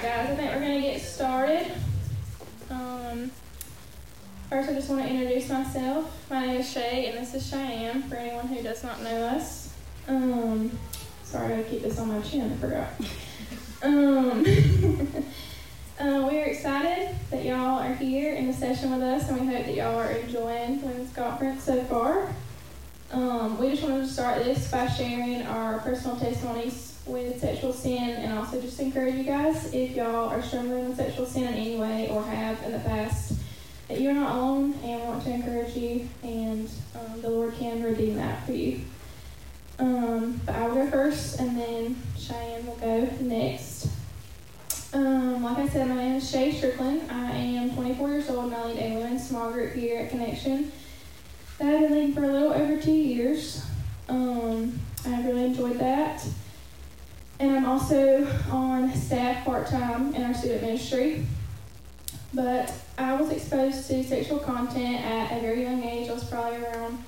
guys, I think we're going to get started. First, I just want to introduce myself. My name is Shay, and this is Cheyenne, for anyone who does not know us. Sorry, I got to keep this on my chin, I forgot. We are excited that y'all are here in the session with us, and we hope that y'all are enjoying Women's Conference so far. We just wanted to start this by sharing our personal testimonies with sexual sin, and also just encourage you guys, if y'all are struggling with sexual sin in any way or have in the past, that you're not alone, and we want to encourage you, and the Lord can redeem that for you. But I will go first, and then Cheyenne will go next. Like I said, my name is Shay Strickland. I am 24 years old, and I lead a women's small group here at Connection that I've been leading for a little over 2 years. I've really enjoyed that. And I'm also on staff part-time in our student ministry. But I was exposed to sexual content at a very young age. I was probably around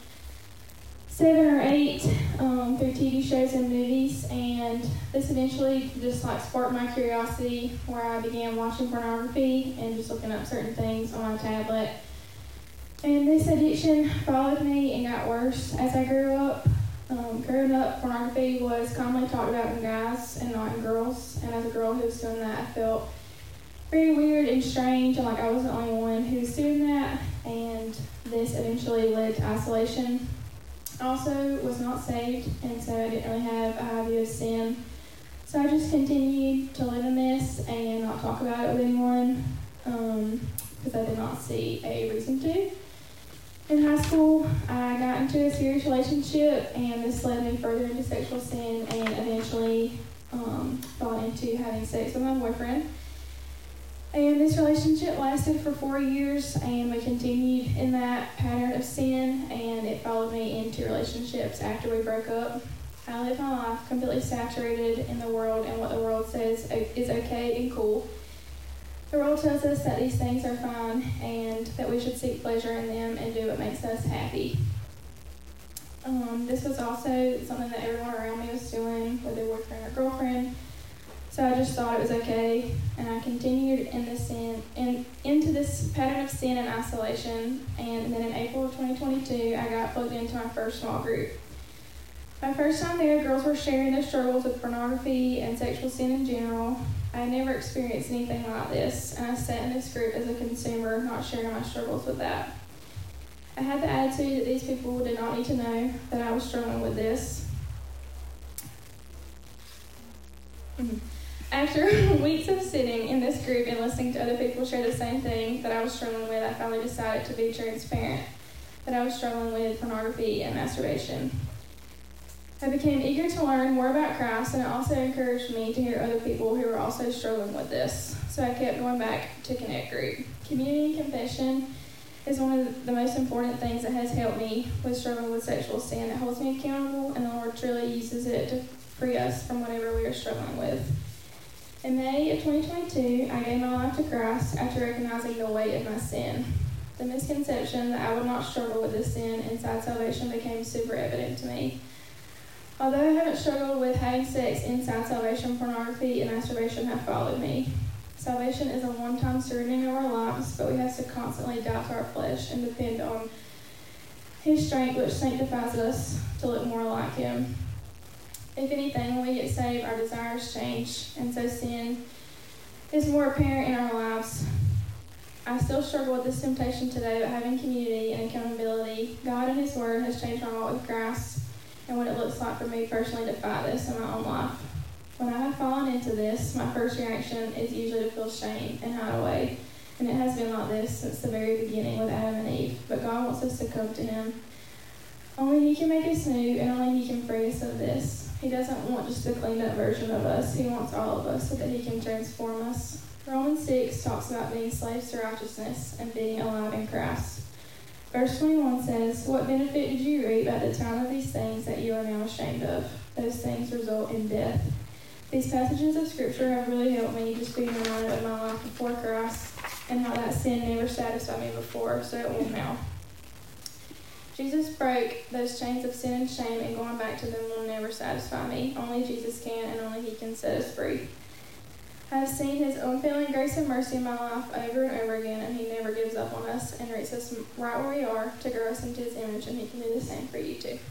7 or 8 through TV shows and movies. And this eventually just sparked my curiosity, where I began watching pornography and just looking up certain things on my tablet. And this addiction followed me and got worse as I grew up. Growing up, pornography was commonly talked about in guys and not in girls. And as a girl who was doing that, I felt very weird and strange, and like I wasn't the only one who was doing that. And this eventually led to isolation. I also was not saved, and so I didn't really have a high view of sin. So I just continued to live in this and not talk about it with anyone, because I did not see a reason to. In high school, I got into a serious relationship, and this led me further into sexual sin, and eventually got into having sex with my boyfriend. And this relationship lasted for 4 years, and we continued in that pattern of sin, and it followed me into relationships after we broke up. I lived my life completely saturated in the world and what the world says is okay and cool. The world tells us that these things are fine and that we should seek pleasure in them and do what makes us happy. This was also something that everyone around me was doing with their boyfriend or girlfriend. So I just thought it was okay, and I continued in this sin and into this pattern of sin and isolation. And then in April of 2022, I got plugged into my first small group. My first time there, girls were sharing their struggles with pornography and sexual sin in general. I had never experienced anything like this, and I sat in this group as a consumer, not sharing my struggles with that. I had the attitude that these people did not need to know that I was struggling with this. After weeks of sitting in this group and listening to other people share the same thing that I was struggling with, I finally decided to be transparent that I was struggling with pornography and masturbation. I became eager to learn more about Christ, and it also encouraged me to hear other people who were also struggling with this. So I kept going back to Connect Group. Community and confession is one of the most important things that has helped me with struggling with sexual sin. It holds me accountable, and the Lord truly uses it to free us from whatever we are struggling with. In May of 2022, I gave my life to Christ after recognizing the weight of my sin. The misconception that I would not struggle with this sin inside salvation became super evident to me. Although I haven't struggled with having sex inside salvation, pornography and masturbation have followed me. Salvation is a one-time surrendering of our lives, but we have to constantly die to our flesh and depend on His strength, which sanctifies us to look more like Him. If anything, when we get saved, our desires change, and so sin is more apparent in our lives. I still struggle with this temptation today, but having community and accountability, God and His Word has changed my walk with Christ and what it looks like for me personally to fight this in my own life. When I have fallen into this, my first reaction is usually to feel shame and hide away, and it has been like this since the very beginning with Adam and Eve, but God wants us to come to Him. Only He can make us new, and only He can free us of this. He doesn't want just a cleaned up version of us. He wants all of us so that He can transform us. Romans 6 talks about being slaves to righteousness and being alive in Christ. Verse 21 says, "What benefit did you reap at the time of these things that you are now ashamed of? Those things result in death." These passages of Scripture have really helped me just being reminded of my life before Christ and how that sin never satisfied me before, so it won't now. Jesus broke those chains of sin and shame, and going back to them will never satisfy me. Only Jesus can, and only He can set us free. I have seen his unfailing grace and mercy in my life over and over again, and he never gives up on us and rates us right where we are to grow us into his image, and he can do the same for you too.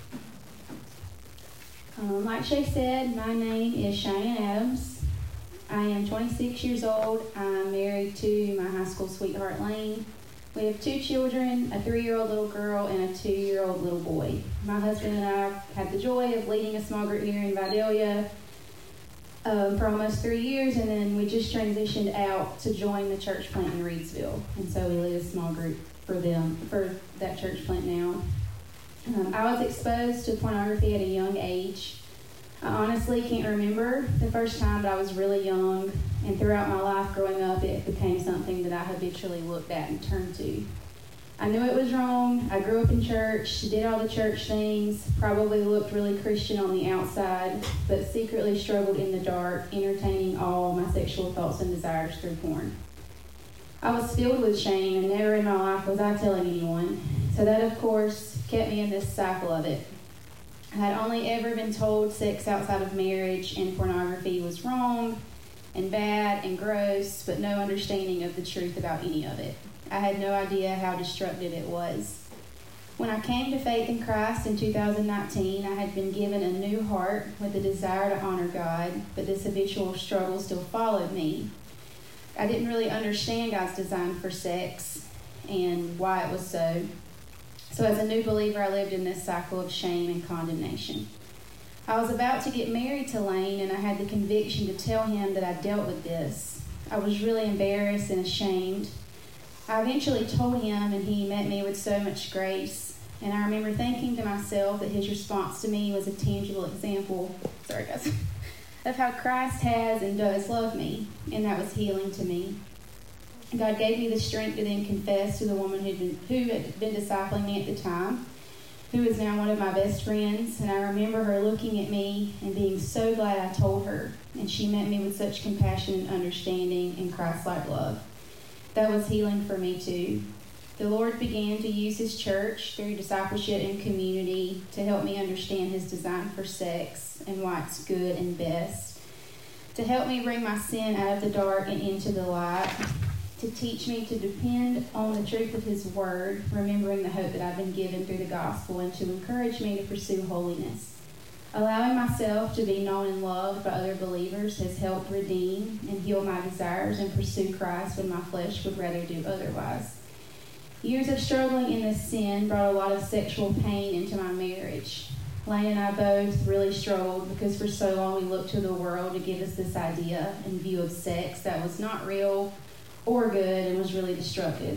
Like Shay said, my name is Cheyenne Adams. I am 26 years old. I'm married to my high school sweetheart, Lane. We have 2 children, a 3-year-old little girl and a 2-year-old little boy. My husband and I had the joy of leading a small group here in Vidalia for almost 3 years, and then we just transitioned out to join the church plant in Reedsville. And so we lead a small group for that church plant now. I was exposed to pornography at a young age. I honestly can't remember the first time, but I was really young, and throughout my life growing up, it became something that I habitually looked at and turned to. I knew it was wrong. I grew up in church, did all the church things, probably looked really Christian on the outside, but secretly struggled in the dark, entertaining all my sexual thoughts and desires through porn. I was filled with shame, and never in my life was I telling anyone. So that, of course, kept me in this cycle of it. I had only ever been told sex outside of marriage and pornography was wrong and bad and gross, but no understanding of the truth about any of it. I had no idea how destructive it was. When I came to faith in Christ in 2019, I had been given a new heart with a desire to honor God, but this habitual struggle still followed me. I didn't really understand God's design for sex and why it was so. So as a new believer, I lived in this cycle of shame and condemnation. I was about to get married to Lane, and I had the conviction to tell him that I dealt with this. I was really embarrassed and ashamed. I eventually told him, and he met me with so much grace. And I remember thinking to myself that his response to me was a tangible example, of how Christ has and does love me, and that was healing to me. God gave me the strength to then confess to the woman who had been discipling me at the time, who is now one of my best friends. And I remember her looking at me and being so glad I told her, and she met me with such compassion and understanding and Christ-like love. That was healing for me too. The Lord began to use his church through discipleship and community to help me understand his design for sex and why it's good and best, to help me bring my sin out of the dark and into the light, to teach me to depend on the truth of his word, remembering the hope that I've been given through the gospel, and to encourage me to pursue holiness. Allowing myself to be known and loved by other believers has helped redeem and heal my desires and pursue Christ when my flesh would rather do otherwise. Years of struggling in this sin brought a lot of sexual pain into my marriage. Lane and I both really struggled because for so long we looked to the world to give us this idea and view of sex that was not real or good and was really destructive.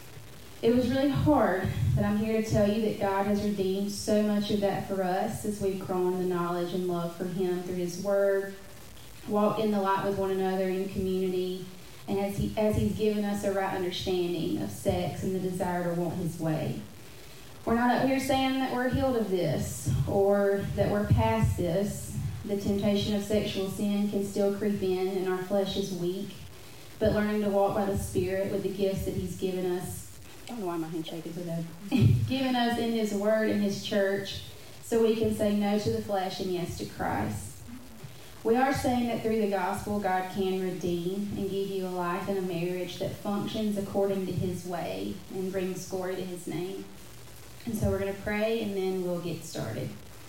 It was really hard, but I'm here to tell you that God has redeemed so much of that for us as we've grown in the knowledge and love for him through his word, walked in the light with one another in community, and as he's given us a right understanding of sex and the desire to want his way. We're not up here saying that we're healed of this or that we're past this. The temptation of sexual sin can still creep in and our flesh is weak. But learning to walk by the Spirit with the gifts that he's given us, I don't know why my hand's shaking so bad, given us in his word and his church, so we can say no to the flesh and yes to Christ. We are saying that through the gospel, God can redeem and give you a life and a marriage that functions according to his way and brings glory to his name. And so we're going to pray, and then we'll get started.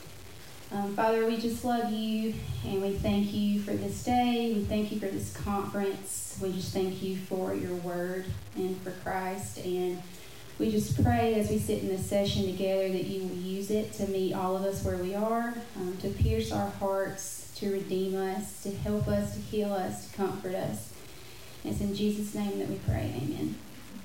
Father, we just love you, and we thank you for this day. We thank you for this conference. We just thank you for your word and for Christ. And we just pray as we sit in this session together that you will use it to meet all of us where we are, to pierce our hearts, to redeem us, to help us, to heal us, to comfort us. And it's in Jesus' name that we pray. Amen.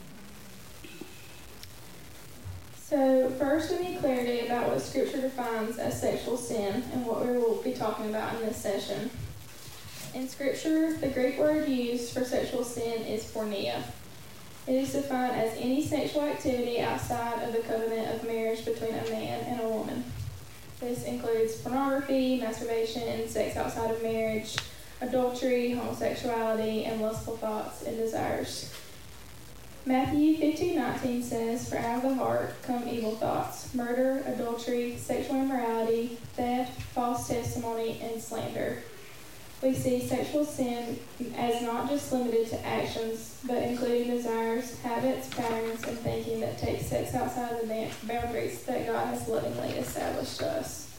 So first we need clarity about what Scripture defines as sexual sin and what we will be talking about in this session. In Scripture, the Greek word used for sexual sin is porneia. It is defined as any sexual activity outside of the covenant of marriage between a man and a woman. This includes pornography, masturbation, sex outside of marriage, adultery, homosexuality, and lustful thoughts and desires. Matthew 15:19 says, "For out of the heart come evil thoughts, murder, adultery, sexual immorality, theft, false testimony, and slander." We see sexual sin as not just limited to actions, but including desires, habits, patterns, and thinking that take sex outside of the boundaries that God has lovingly established to us.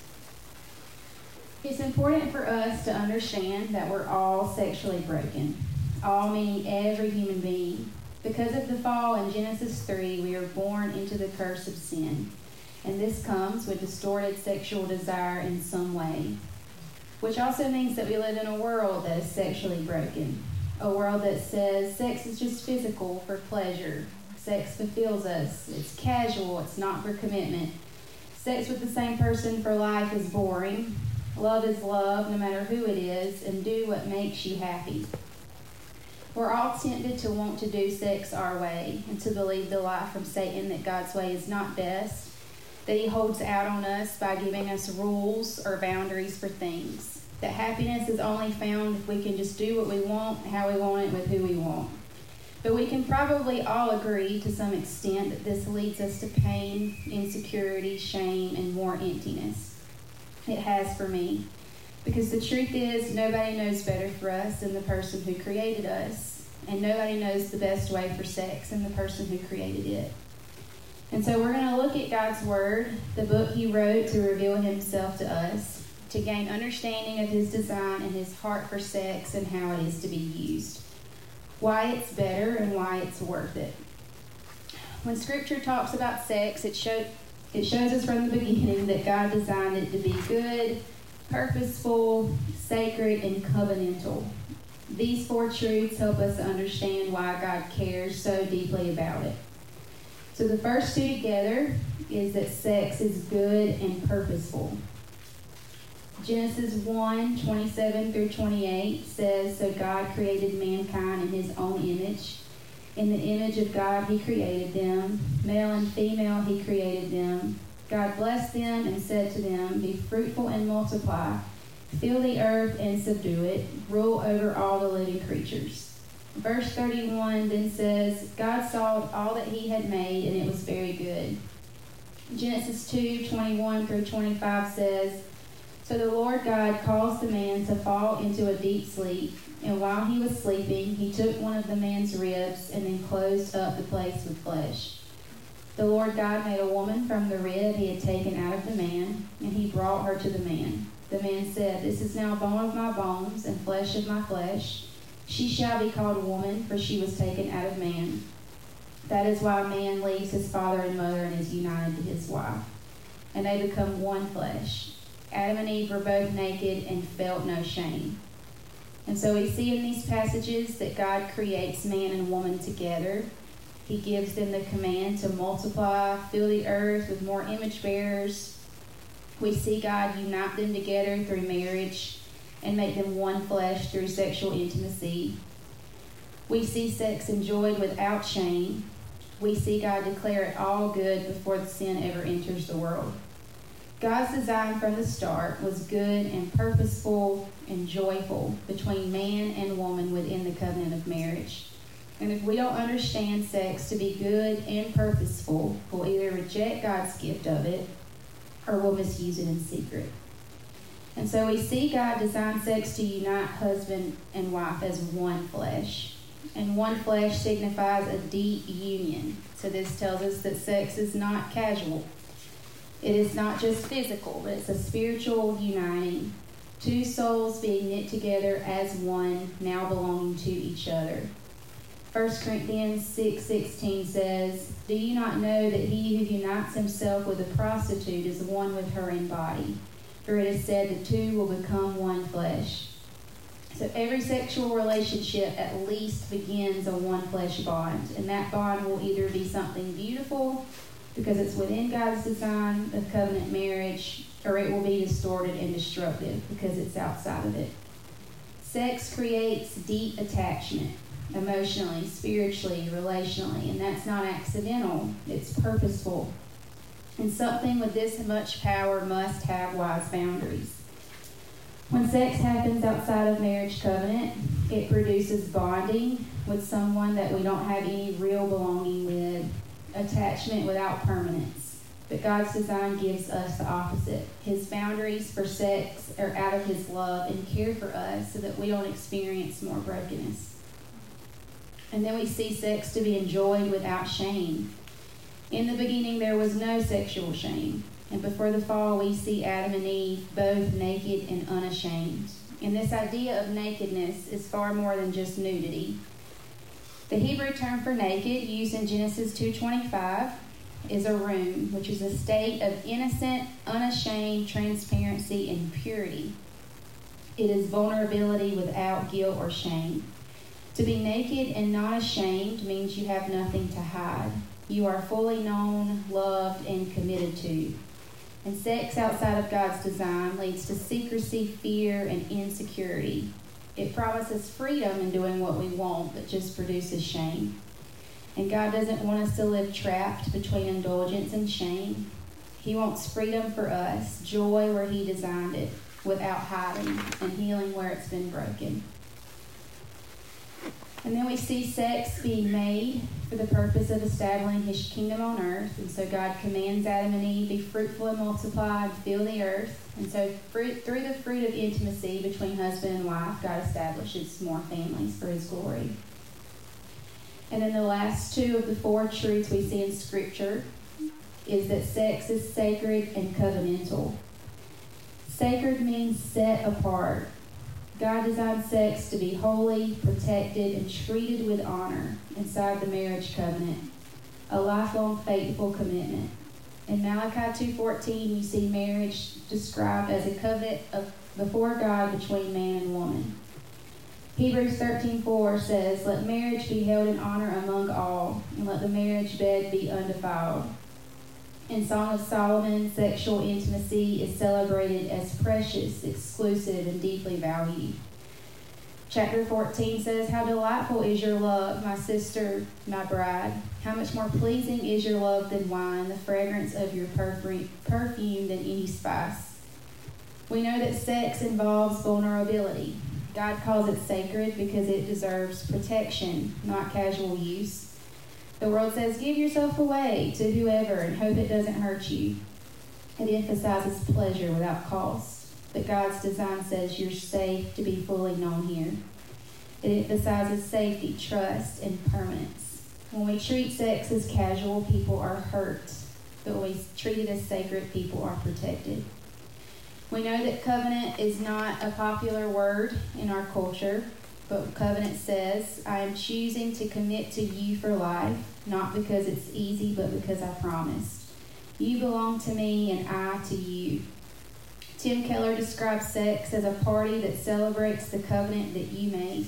It's important for us to understand that we're all sexually broken, all meaning every human being. Because of the fall in Genesis 3, we are born into the curse of sin, and this comes with distorted sexual desire in some way, which also means that we live in a world that is sexually broken, a world that says sex is just physical for pleasure. Sex fulfills us. It's casual. It's not for commitment. Sex with the same person for life is boring. Love is love, no matter who it is, and do what makes you happy. We're all tempted to want to do sex our way and to believe the lie from Satan that God's way is not best, that he holds out on us by giving us rules or boundaries for things, that happiness is only found if we can just do what we want, how we want it, with who we want. But we can probably all agree to some extent that this leads us to pain, insecurity, shame, and more emptiness. It has for me. Because the truth is, nobody knows better for us than the person who created us, and nobody knows the best way for sex than the person who created it. And so we're going to look at God's Word, the book he wrote to reveal himself to us, to gain understanding of his design and his heart for sex and how it is to be used, why it's better and why it's worth it. When Scripture talks about sex, it shows us from the beginning that God designed it to be good, purposeful, sacred, and covenantal. These four truths help us understand why God cares so deeply about it. So the first two together is that sex is good and purposeful. Genesis 1:27 through 28 says, "So God created mankind in his own image. In the image of God he created them. Male and female he created them. God blessed them and said to them, 'Be fruitful and multiply. Fill the earth and subdue it. Rule over all the living creatures.'" Verse 31 then says, "God saw all that he had made, and it was very good." Genesis 2:21 through 25 says, "So the Lord God caused the man to fall into a deep sleep, and while he was sleeping, he took one of the man's ribs and then closed up the place with flesh. The Lord God made a woman from the rib he had taken out of the man, and he brought her to the man. The man said, 'This is now bone of my bones and flesh of my flesh. She shall be called woman, for she was taken out of man.' That is why a man leaves his father and mother and is united to his wife, and they become one flesh. Adam and Eve were both naked and felt no shame." And so we see in these passages that God creates man and woman together. He gives them the command to multiply, fill the earth with more image bearers. We see God unite them together through marriage and make them one flesh through sexual intimacy. We see sex enjoyed without shame. We see God declare it all good before the sin ever enters the world. God's design from the start was good and purposeful and joyful between man and woman within the covenant of marriage. And if we don't understand sex to be good and purposeful, we'll either reject God's gift of it or we'll misuse it in secret. And so we see God design sex to unite husband and wife as one flesh. And one flesh signifies a deep union. So this tells us that sex is not casual. It is not just physical, but it's a spiritual uniting. Two souls being knit together as one, now belonging to each other. 1 Corinthians 6:16 says, "Do you not know that he who unites himself with a prostitute is one with her in body? For it is said the two will become one flesh." So every sexual relationship at least begins a one flesh bond. And that bond will either be something beautiful because it's within God's design of covenant marriage, or it will be distorted and destructive because it's outside of it. Sex creates deep attachment, emotionally, spiritually, relationally, and that's not accidental. It's purposeful. And something with this much power must have wise boundaries. When sex happens outside of marriage covenant, it produces bonding with someone that we don't have any real belonging with, attachment without permanence. But God's design gives us the opposite. His boundaries for sex are out of his love and care for us so that we don't experience more brokenness. And then we see sex to be enjoyed without shame. In the beginning, there was no sexual shame. And before the fall, we see Adam and Eve both naked and unashamed. And this idea of nakedness is far more than just nudity. The Hebrew term for naked, used in Genesis 2:25, is arum, which is a state of innocent, unashamed transparency and purity. It is vulnerability without guilt or shame. To be naked and not ashamed means you have nothing to hide. You are fully known, loved, and committed to. And sex outside of God's design leads to secrecy, fear, and insecurity. It promises freedom in doing what we want, but just produces shame. And God doesn't want us to live trapped between indulgence and shame. He wants freedom for us, joy where he designed it, without hiding, and healing where it's been broken. And then we see sex being made for the purpose of establishing his kingdom on earth. And so God commands Adam and Eve, be fruitful and multiply and fill the earth. And so through the fruit of intimacy between husband and wife, God establishes more families for his glory. And then the last two of the four truths we see in Scripture is that sex is sacred and covenantal. Sacred means set apart. God designed sex to be holy, protected, and treated with honor inside the marriage covenant, a lifelong faithful commitment. In Malachi 2:14, you see marriage described as a covenant before God between man and woman. Hebrews 13:4 says, let marriage be held in honor among all, and let the marriage bed be undefiled. In Song of Solomon, sexual intimacy is celebrated as precious, exclusive, and deeply valued. Chapter 14 says, how delightful is your love, my sister, my bride. How much more pleasing is your love than wine, the fragrance of your perfume than any spice. We know that sex involves vulnerability. God calls it sacred because it deserves protection, not casual use. The world says, give yourself away to whoever and hope it doesn't hurt you. It emphasizes pleasure without cost. But God's design says you're safe to be fully known here. It emphasizes safety, trust, and permanence. When we treat sex as casual, people are hurt. But when we treat it as sacred, people are protected. We know that covenant is not a popular word in our culture. But covenant says, I am choosing to commit to you for life, not because it's easy, but because I promised. You belong to me and I to you. Tim Keller describes sex as a party that celebrates the covenant that you made.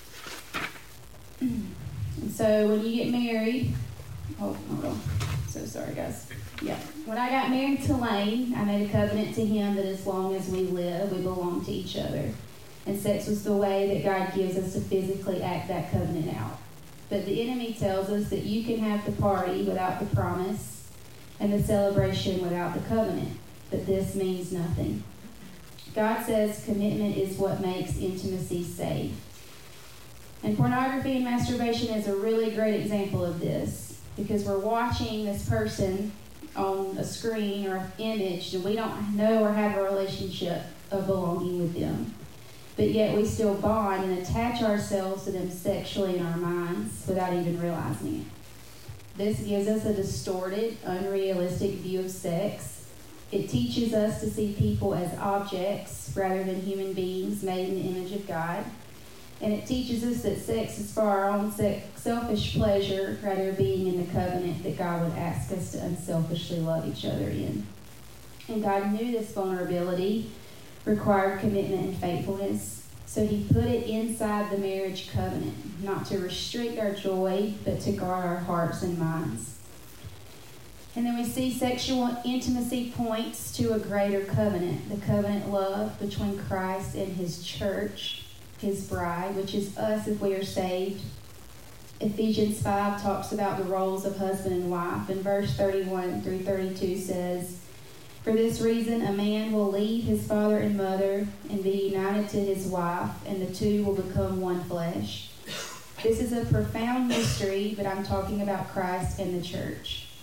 And so when you get married, hold on. So sorry, guys. Yeah. When I got married to Lane, I made a covenant to him that as long as we live, we belong to each other. And sex was the way that God gives us to physically act that covenant out. But the enemy tells us that you can have the party without the promise and the celebration without the covenant. But this means nothing. God says commitment is what makes intimacy safe. And pornography and masturbation is a really great example of this, because we're watching this person on a screen or an image and we don't know or have a relationship of belonging with them. But yet we still bond and attach ourselves to them sexually in our minds without even realizing it. This gives us a distorted, unrealistic view of sex. It teaches us to see people as objects rather than human beings made in the image of God. And it teaches us that sex is for our own selfish pleasure rather than being in the covenant that God would ask us to unselfishly love each other in. And God knew this vulnerability required commitment and faithfulness. So he put it inside the marriage covenant, not to restrict our joy, but to guard our hearts and minds. And then we see sexual intimacy points to a greater covenant, the covenant love between Christ and his church, his bride, which is us if we are saved. Ephesians 5 talks about the roles of husband and wife, and verse 31 through 32 says, for this reason, a man will leave his father and mother and be united to his wife, and the two will become one flesh. This is a profound mystery, but I'm talking about Christ and the church.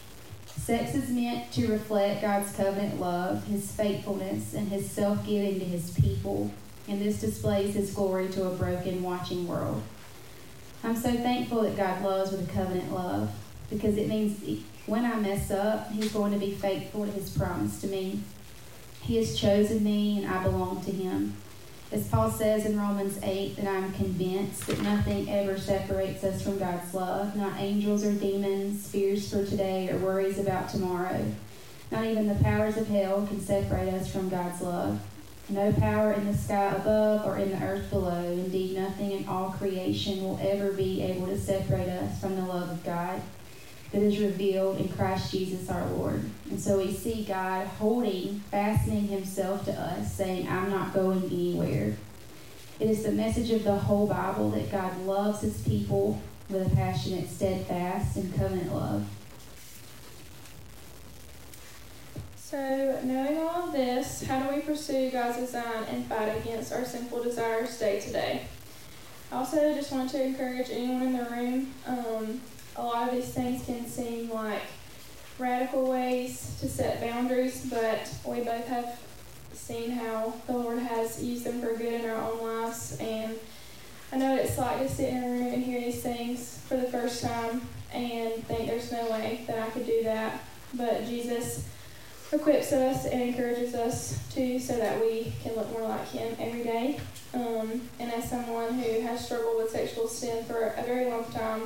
Sex is meant to reflect God's covenant love, his faithfulness, and his self-giving to his people, and this displays his glory to a broken, watching world. I'm so thankful that God loves with a covenant love, because it means when I mess up, he's going to be faithful to his promise to me. He has chosen me, and I belong to him. As Paul says in Romans 8, that I'm convinced that nothing ever separates us from God's love, not angels or demons, fears for today, or worries about tomorrow. Not even the powers of hell can separate us from God's love. No power in the sky above or in the earth below, indeed nothing in all creation will ever be able to separate us from the love of God that is revealed in Christ Jesus our Lord. And so we see God fastening himself to us, saying, I'm not going anywhere. It is the message of the whole Bible that God loves his people with a passionate, steadfast, and covenant love. So, knowing all of this, how do we pursue God's design and fight against our sinful desires day to day? I also just want to encourage anyone in the room, a lot of these things can seem like radical ways to set boundaries, but we both have seen how the Lord has used them for good in our own lives. And I know what it's like to sit in a room and hear these things for the first time and think there's no way that I could do that. But Jesus equips us and encourages us to, so that we can look more like him every day. And as someone who has struggled with sexual sin for a very long time,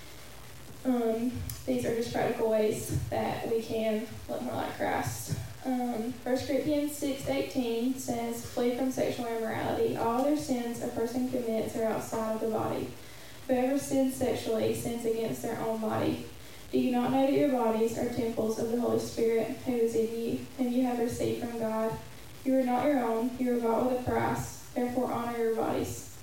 these are just practical ways that we can look more like Christ. 1 Corinthians 6:18 says, flee from sexual immorality. All other sins a person commits are outside of the body. Whoever sins sexually sins against their own body. Do you not know that your bodies are temples of the Holy Spirit who is in you, whom you have received from God? You are not your own. You were bought with a price. Therefore honor your bodies.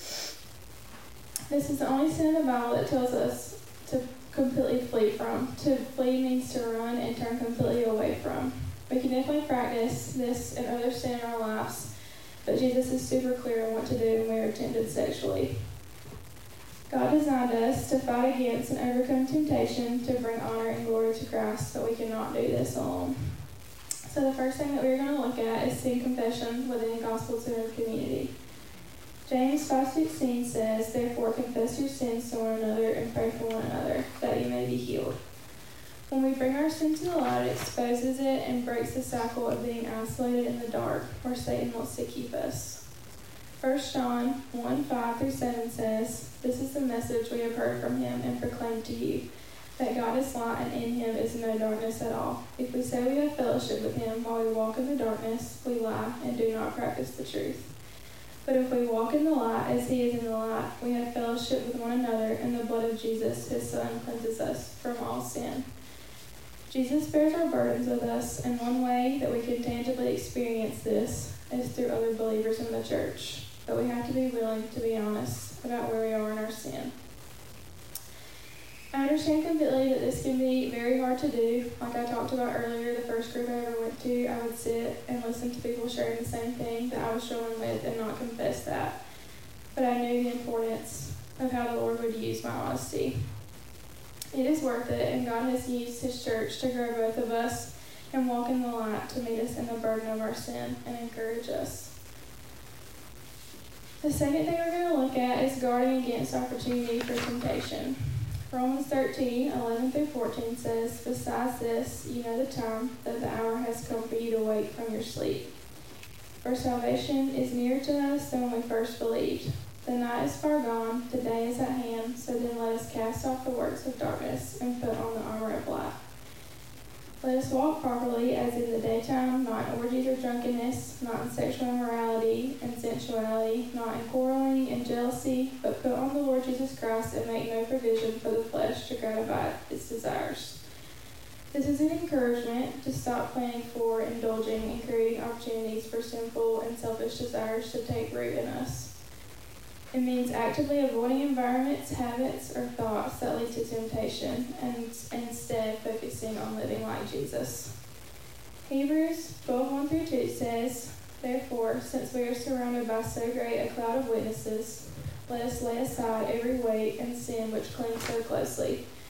This is the only sin in the Bible that tells us to completely flee from. To flee means to run and turn completely away from. We can definitely practice this and other sin in our lives, but Jesus is super clear on what to do when we are tempted sexually. God designed us to fight against and overcome temptation to bring honor and glory to Christ, but we cannot do this alone. So the first thing that we're going to look at is sin confession within gospel-centered community. James 5:16 says, therefore confess your sins to one another and pray for one another, that you may be healed. When we bring our sin to the light, it exposes it and breaks the cycle of being isolated in the dark, where Satan wants to keep us. 1 John 1:5-7 says, this is the message we have heard from him and proclaimed to you, that God is light and in him is no darkness at all. If we say we have fellowship with him while we walk in the darkness, we lie and do not practice the truth. But if we walk in the light as he is in the light, we have fellowship with one another, and the blood of Jesus, his Son, cleanses us from all sin. Jesus bears our burdens with us, and one way that we can tangibly experience this is through other believers in the church. But we have to be willing to be honest about where we are in our sin. I understand completely that this can be very hard to do. Like I talked about earlier, the first group I ever went to, I would sit and listen to people sharing the same thing that I was struggling with and not confess that. But I knew the importance of how the Lord would use my honesty. It is worth it, and God has used his church to grow both of us and walk in the light to meet us in the burden of our sin and encourage us. The second thing we're going to look at is guarding against opportunity for temptation. Romans 13:11-14 says, besides this, you know the time, that the hour has come for you to wake from your sleep. For salvation is nearer to us than when we first believed. The night is far gone, the day is at hand, so then let us cast off the works of darkness and put on the armor of light. Let us walk properly as in the daytime, not in orgies or drunkenness, not in sexual immorality and sensuality, not in quarreling and jealousy, but put on the Lord Jesus Christ and make no provision for the flesh to gratify its desires. This is an encouragement to stop planning for, indulging, and creating opportunities for sinful and selfish desires to take root in us. It means actively avoiding environments, habits, or thoughts that lead to temptation, and instead focusing on living like Jesus. Hebrews 12:1-2 says, therefore, since we are surrounded by so great a cloud of witnesses, let us lay aside every weight and sin which clings so closely,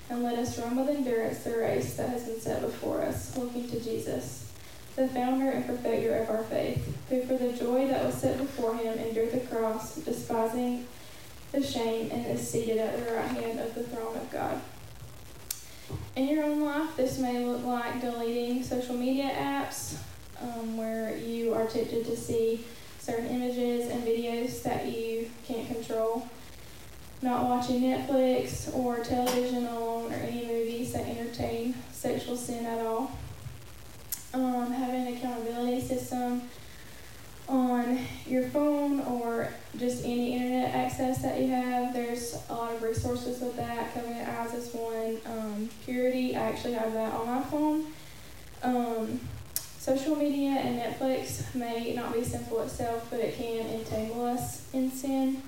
And let us run with endurance the race that has been set before us, looking to Jesus, the founder and perfecter of our faith, who for the joy that was set before him endured the cross, despising the shame, and is seated at the right hand of the throne of God. In your own life, this may look like deleting social media apps where you are tempted to see certain images and videos that you can't control, not watching Netflix or television alone or any movies that entertain sexual sin at all, having an accountability system on your phone or just any internet access that you have. There's a lot of resources with that. Covenant Eyes is one. Purity, I actually have that on my phone. Social media and Netflix may not be sinful itself, but it can entangle us in sin.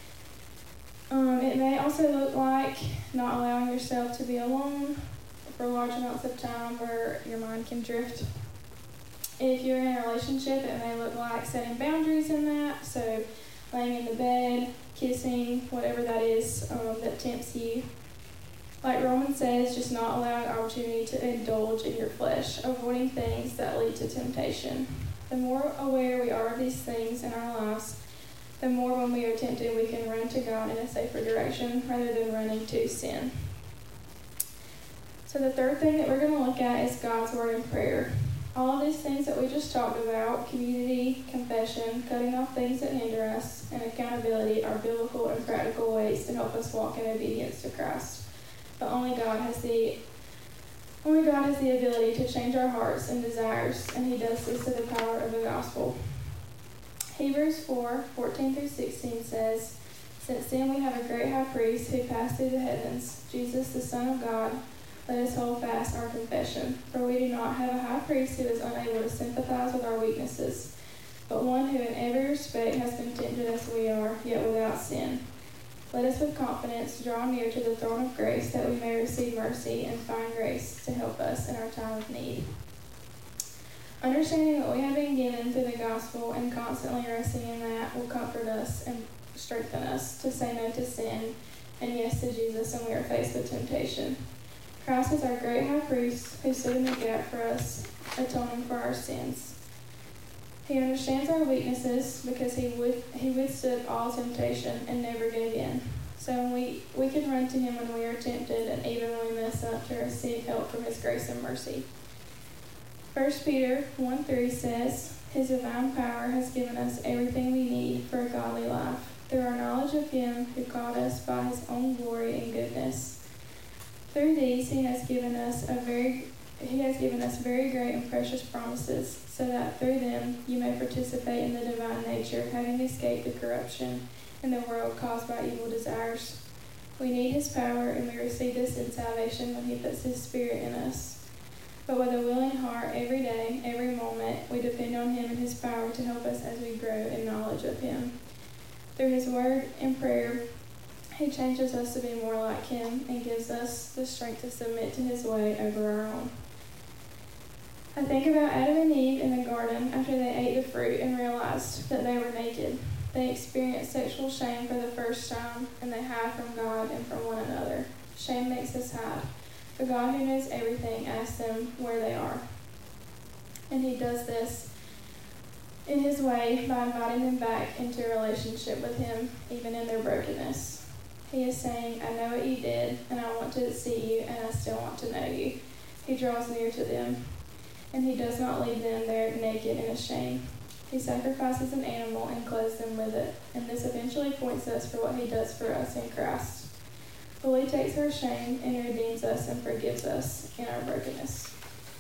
It may also look like not allowing yourself to be alone for large amounts of time where your mind can drift. If you're in a relationship, it may look like setting boundaries in that, so laying in the bed, kissing, whatever that is that tempts you. Like Romans says, just not allowing opportunity to indulge in your flesh, avoiding things that lead to temptation. The more aware we are of these things in our lives, the more when we are tempted, we can run to God in a safer direction rather than running to sin. So the third thing that we're going to look at is God's Word and prayer. All of these things that we just talked about, community, confession, cutting off things that hinder us, and accountability are biblical and practical ways to help us walk in obedience to Christ. But only God has the ability to change our hearts and desires, and he does this through the power of the gospel. Hebrews 4:14-16 says, "Since then we have a great high priest who passed through the heavens, Jesus the Son of God. Let us hold fast our confession. For we do not have a high priest who is unable to sympathize with our weaknesses, but one who in every respect has been tempted as we are, yet without sin. Let us with confidence draw near to the throne of grace, that we may receive mercy and find grace to help us in our time of need." Understanding what we have been given through the gospel and constantly resting in that will comfort us and strengthen us to say no to sin and yes to Jesus when we are faced with temptation. Christ is our great high priest who stood in the gap for us, atoning for our sins. He understands our weaknesses because he withstood all temptation and never gave in. So we can run to him when we are tempted and even when we mess up to receive help from his grace and mercy. 1 Peter 1:3 says, "His divine power has given us everything we need for a godly life, through our knowledge of him who called us by his own glory and goodness. Through these he has given us very great and precious promises, so that through them you may participate in the divine nature, having escaped the corruption in the world caused by evil desires." We need his power, and we receive this in salvation when he puts his Spirit in us. But with a willing heart, every day, every moment, we depend on him and his power to help us as we grow in knowledge of him. Through his word and prayer, he changes us to be more like him and gives us the strength to submit to his way over our own. I think about Adam and Eve in the garden after they ate the fruit and realized that they were naked. They experienced sexual shame for the first time, and they hide from God and from one another. Shame makes us hide. But God, who knows everything, asks them where they are. And he does this in his way by inviting them back into a relationship with him, even in their brokenness. He is saying, "I know what you did, and I want to see you, and I still want to know you." He draws near to them, and he does not leave them there naked and ashamed. He sacrifices an animal and clothes them with it, and this eventually points us for what he does for us in Christ. Fully takes our shame and redeems us and forgives us in our brokenness.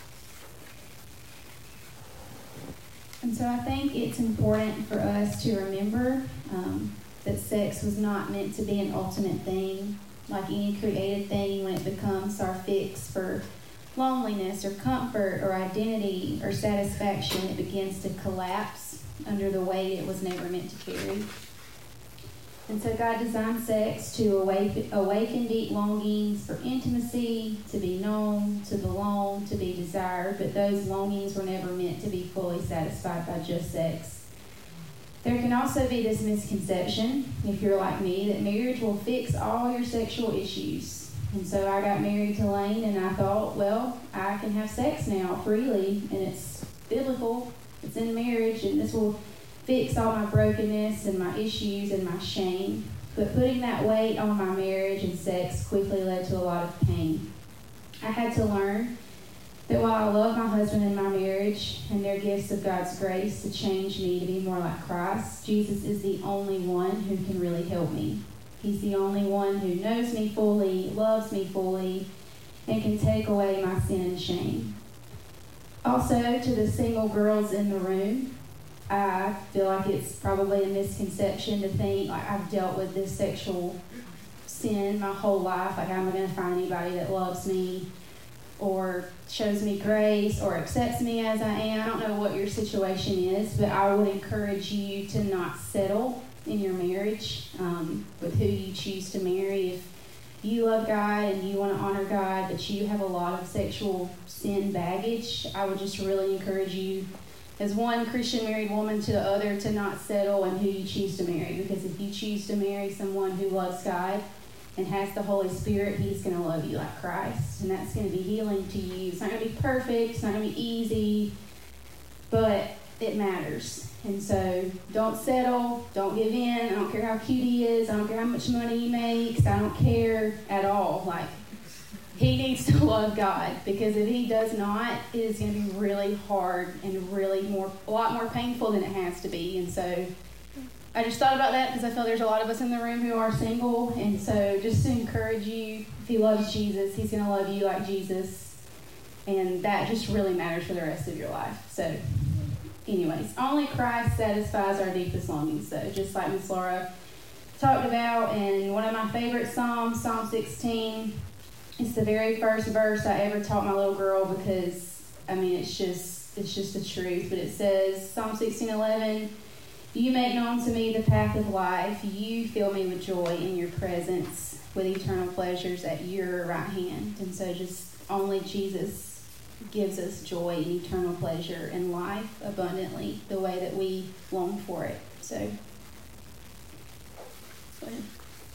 And so I think it's important for us to remember that sex was not meant to be an ultimate thing, like any created thing. When it becomes our fix for loneliness or comfort or identity or satisfaction, it begins to collapse under the weight it was never meant to carry. And so God designed sex to awaken deep longings for intimacy, to be known, to belong, to be desired, but those longings were never meant to be fully satisfied by just sex. There can also be this misconception, if you're like me, that marriage will fix all your sexual issues. And so I got married to Lane, and I thought, well, I can have sex now freely, and it's biblical, it's in marriage, and this will fix all my brokenness and my issues and my shame. But putting that weight on my marriage and sex quickly led to a lot of pain. I had to learn that while I love my husband and my marriage and their gifts of God's grace to change me to be more like Christ, Jesus is the only one who can really help me. He's the only one who knows me fully, loves me fully, and can take away my sin and shame. Also, to the single girls in the room, I feel like it's probably a misconception to think like I've dealt with this sexual sin my whole life. Like, I'm going to find anybody that loves me or shows me grace or accepts me as I am. I don't know what your situation is, but I would encourage you to not settle in your marriage with who you choose to marry. If you love God and you want to honor God, but you have a lot of sexual sin baggage, I would just really encourage you as one Christian married woman to the other to not settle in who you choose to marry. Because if you choose to marry someone who loves God and has the Holy Spirit, He's going to love you like Christ. And that's going to be healing to you. It's not going to be perfect. It's not going to be easy. But it matters. And so don't settle. Don't give in. I don't care how cute he is. I don't care how much money he makes. I don't care at all. Like, he needs to love God. Because if he does not, it is going to be really hard and really a lot more painful than it has to be. And so I just thought about that because I feel there's a lot of us in the room who are single. And so just to encourage you, if he loves Jesus, he's going to love you like Jesus. And that just really matters for the rest of your life. So anyways, only Christ satisfies our deepest longings. So just like Miss Laura talked about, and one of my favorite Psalms, Psalm 16, it's the very first verse I ever taught my little girl because, I mean, it's just the truth. But it says, Psalm 16:11, you make known to me the path of life. You fill me with joy in your presence, with eternal pleasures at your right hand. And so just only Jesus gives us joy and eternal pleasure and life abundantly the way that we long for it. So, go ahead.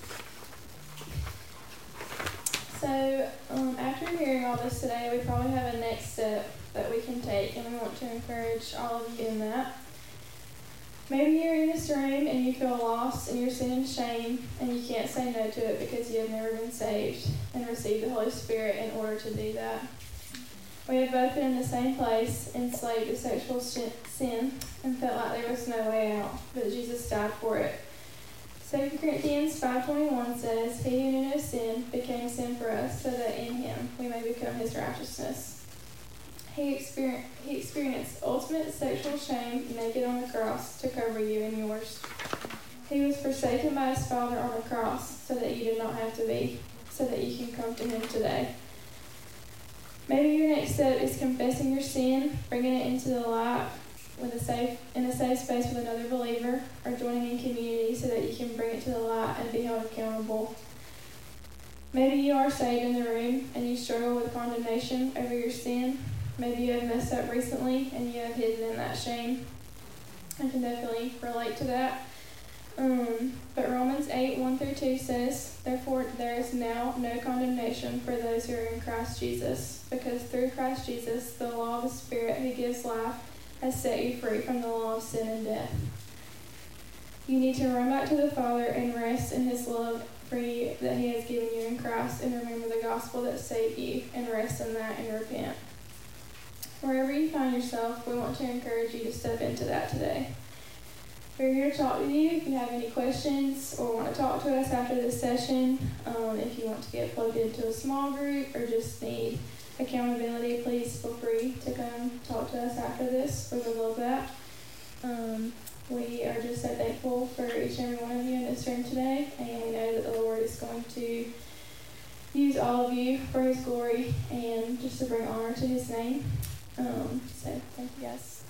So, after hearing all this today, we probably have a next step that we can take, and we want to encourage all of you in that. Maybe you're in this room and you feel lost in your sin and shame, and you can't say no to it because you have never been saved and received the Holy Spirit in order to do that. We have both been in the same place, enslaved to sexual sin, and felt like there was no way out, but Jesus died for it. 2 Corinthians 5:21 says, he who knew no sin became sin for us, so that in him we may become his righteousness. He experienced ultimate sexual shame naked on the cross to cover you and yours. He was forsaken by his Father on the cross so that you did not have to be, so that you can come to him today. Maybe your next step is confessing your sin, bringing it into the light in a safe space with another believer, or joining in community so that you can bring it to the light and be held accountable. Maybe you are saved in the room and you struggle with condemnation over your sin. Maybe you have messed up recently and you have hidden in that shame. I can definitely relate to that. But Romans 8:1-2 says, therefore there is now no condemnation for those who are in Christ Jesus, because through Christ Jesus the law of the Spirit who gives life has set you free from the law of sin and death. You need to run back to the Father and rest in his love for you that he has given you in Christ, and remember the gospel that saved you, and rest in that and repent. Wherever you find yourself, we want to encourage you to step into that today. We're here to talk with you if you have any questions or want to talk to us after this session. If you want to get plugged into a small group or just need accountability, please feel free to come talk to us after this. We would love that. We are just so thankful for each and every one of you in this room today, and we know that the Lord is going to use all of you for his glory and just to bring honor to his name. So thank you guys.